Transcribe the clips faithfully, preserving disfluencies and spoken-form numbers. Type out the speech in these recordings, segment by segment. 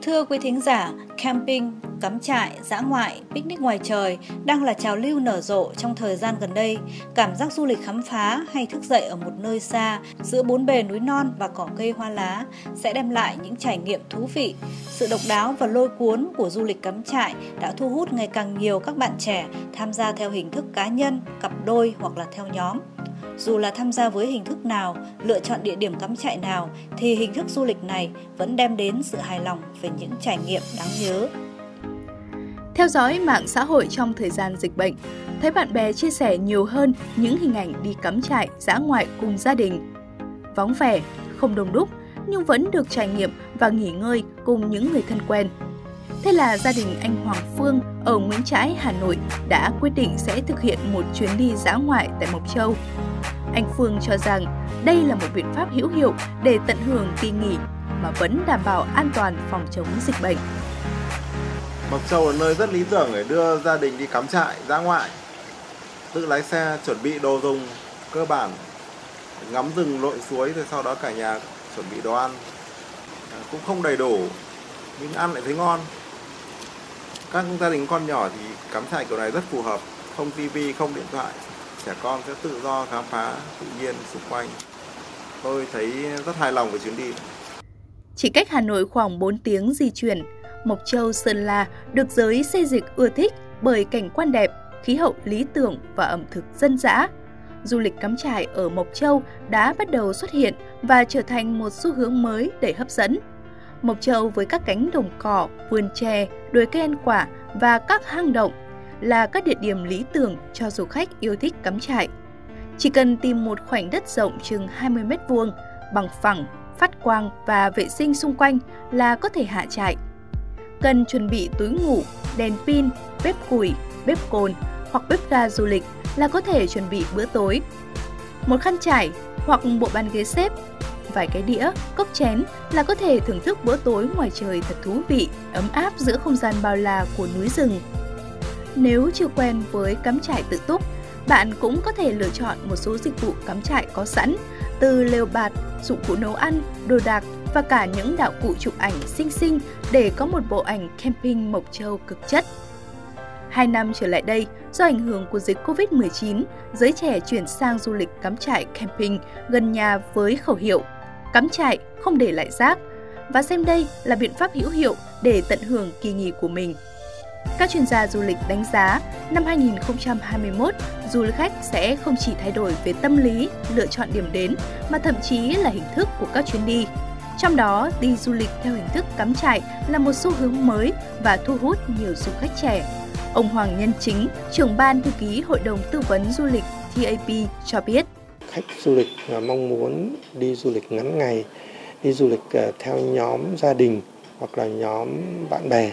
Thưa quý thính giả, camping, cắm trại, dã ngoại, picnic ngoài trời đang là trào lưu nở rộ trong thời gian gần đây. Cảm giác du lịch khám phá hay thức dậy ở một nơi xa, giữa bốn bề núi non và cỏ cây hoa lá sẽ đem lại những trải nghiệm thú vị. Sự độc đáo và lôi cuốn của du lịch cắm trại đã thu hút ngày càng nhiều các bạn trẻ tham gia theo hình thức cá nhân, cặp đôi hoặc là theo nhóm. Dù là tham gia với hình thức nào, lựa chọn địa điểm cắm trại nào, thì hình thức du lịch này vẫn đem đến sự hài lòng về những trải nghiệm đáng nhớ. Theo dõi mạng xã hội trong thời gian dịch bệnh, thấy bạn bè chia sẻ nhiều hơn những hình ảnh đi cắm trại, dã ngoại cùng gia đình. Vắng vẻ, không đông đúc, nhưng vẫn được trải nghiệm và nghỉ ngơi cùng những người thân quen. Thế là gia đình anh Hoàng Phương ở Nguyễn Trãi, Hà Nội đã quyết định sẽ thực hiện một chuyến đi dã ngoại tại Mộc Châu. Anh Phương cho rằng đây là một biện pháp hữu hiệu để tận hưởng kỳ nghỉ mà vẫn đảm bảo an toàn phòng chống dịch bệnh. Mộc Châu là nơi rất lý tưởng để đưa gia đình đi cắm trại, dã ngoại. Tự lái xe, chuẩn bị đồ dùng cơ bản, ngắm rừng lội suối rồi sau đó cả nhà chuẩn bị đồ ăn. Cũng không đầy đủ, nhưng ăn lại thấy ngon. Các gia đình con nhỏ thì cắm trại kiểu này rất phù hợp, không tivi, không điện thoại. Trẻ con sẽ tự do khám phá tự nhiên xung quanh. Tôi thấy rất hài lòng với chuyến đi. Chỉ cách Hà Nội khoảng bốn tiếng di chuyển, Mộc Châu, Sơn La được giới xây dịch ưa thích bởi cảnh quan đẹp, khí hậu lý tưởng và ẩm thực dân dã. Du lịch cắm trại ở Mộc Châu đã bắt đầu xuất hiện và trở thành một xu hướng mới đầy hấp dẫn. Mộc Châu với các cánh đồng cỏ, vườn chè, đồi cây ăn quả và các hang động là các địa điểm lý tưởng cho du khách yêu thích cắm trại. Chỉ cần tìm một khoảnh đất rộng chừng hai mươi mét vuông, bằng phẳng, phát quang và vệ sinh xung quanh là có thể hạ trại. Cần chuẩn bị túi ngủ, đèn pin, bếp củi, bếp cồn hoặc bếp ga du lịch là có thể chuẩn bị bữa tối. Một khăn trải hoặc bộ bàn ghế xếp, vài cái đĩa, cốc chén là có thể thưởng thức bữa tối ngoài trời thật thú vị, ấm áp giữa không gian bao la của núi rừng. Nếu chưa quen với cắm trại tự túc, bạn cũng có thể lựa chọn một số dịch vụ cắm trại có sẵn, từ lều bạt, dụng cụ nấu ăn, đồ đạc và cả những đạo cụ chụp ảnh xinh xinh để có một bộ ảnh camping Mộc Châu cực chất. Hai năm trở lại đây, do ảnh hưởng của dịch covid mười chín, giới trẻ chuyển sang du lịch cắm trại camping gần nhà với khẩu hiệu cắm trại không để lại rác và xem đây là biện pháp hữu hiệu để tận hưởng kỳ nghỉ của mình. Các chuyên gia du lịch đánh giá năm hai nghìn không trăm hai mươi mốt, du khách sẽ không chỉ thay đổi về tâm lý, lựa chọn điểm đến mà thậm chí là hình thức của các chuyến đi. Trong đó, đi du lịch theo hình thức cắm trại là một xu hướng mới và thu hút nhiều du khách trẻ. Ông Hoàng Nhân Chính, trưởng ban thư ký Hội đồng Tư vấn Du lịch T A P cho biết. Khách du lịch mong muốn đi du lịch ngắn ngày, đi du lịch theo nhóm gia đình hoặc là nhóm bạn bè,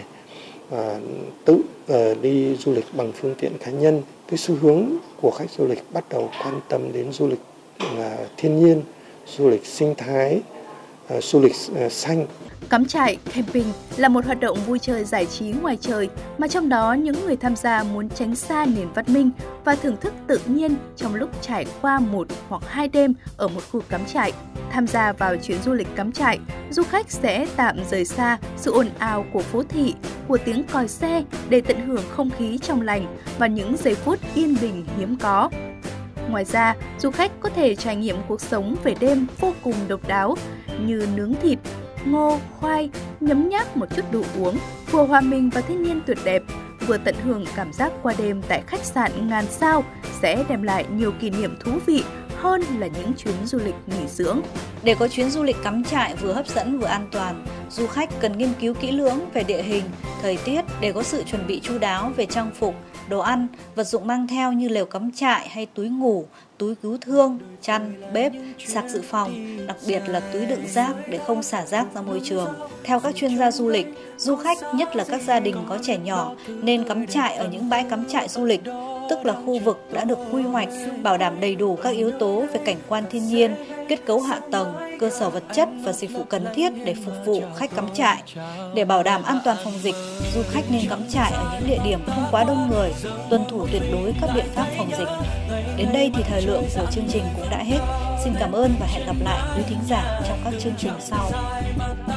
tự đi du lịch bằng phương tiện cá nhân. Cái xu hướng của khách du lịch bắt đầu quan tâm đến du lịch thiên nhiên, du lịch sinh thái, du lịch xanh. Cắm trại, camping là một hoạt động vui chơi giải trí ngoài trời mà trong đó những người tham gia muốn tránh xa nền văn minh và thưởng thức tự nhiên trong lúc trải qua một hoặc hai đêm ở một khu cắm trại. Tham gia vào chuyến du lịch cắm trại, du khách sẽ tạm rời xa sự ồn ào của phố thị, của tiếng còi xe để tận hưởng không khí trong lành và những giây phút yên bình hiếm có. Ngoài ra, du khách có thể trải nghiệm cuộc sống về đêm vô cùng độc đáo như nướng thịt, ngô, khoai, nhấm nháp một chút đồ uống, vừa hòa mình vào thiên nhiên tuyệt đẹp, vừa tận hưởng cảm giác qua đêm tại khách sạn ngàn sao sẽ đem lại nhiều kỷ niệm thú vị hơn là những chuyến du lịch nghỉ dưỡng. Để có chuyến du lịch cắm trại vừa hấp dẫn vừa an toàn, du khách cần nghiên cứu kỹ lưỡng về địa hình, thời tiết để có sự chuẩn bị chu đáo về trang phục, đồ ăn, vật dụng mang theo như lều cắm trại hay túi ngủ, túi cứu thương, chăn, bếp, sạc dự phòng, đặc biệt là túi đựng rác để không xả rác ra môi trường. Theo các chuyên gia du lịch, du khách, nhất là các gia đình có trẻ nhỏ, nên cắm trại ở những bãi cắm trại du lịch, tức là khu vực đã được quy hoạch, bảo đảm đầy đủ các yếu tố về cảnh quan thiên nhiên, kết cấu hạ tầng, cơ sở vật chất và dịch vụ cần thiết để phục vụ khách cắm trại. Để bảo đảm an toàn phòng dịch, du khách nên cắm trại ở những địa điểm không quá đông người, tuân thủ tuyệt đối các biện pháp phòng dịch. Đến đây thì thời lượng của chương trình cũng đã hết. Xin cảm ơn và hẹn gặp lại quý thính giả trong các chương trình sau.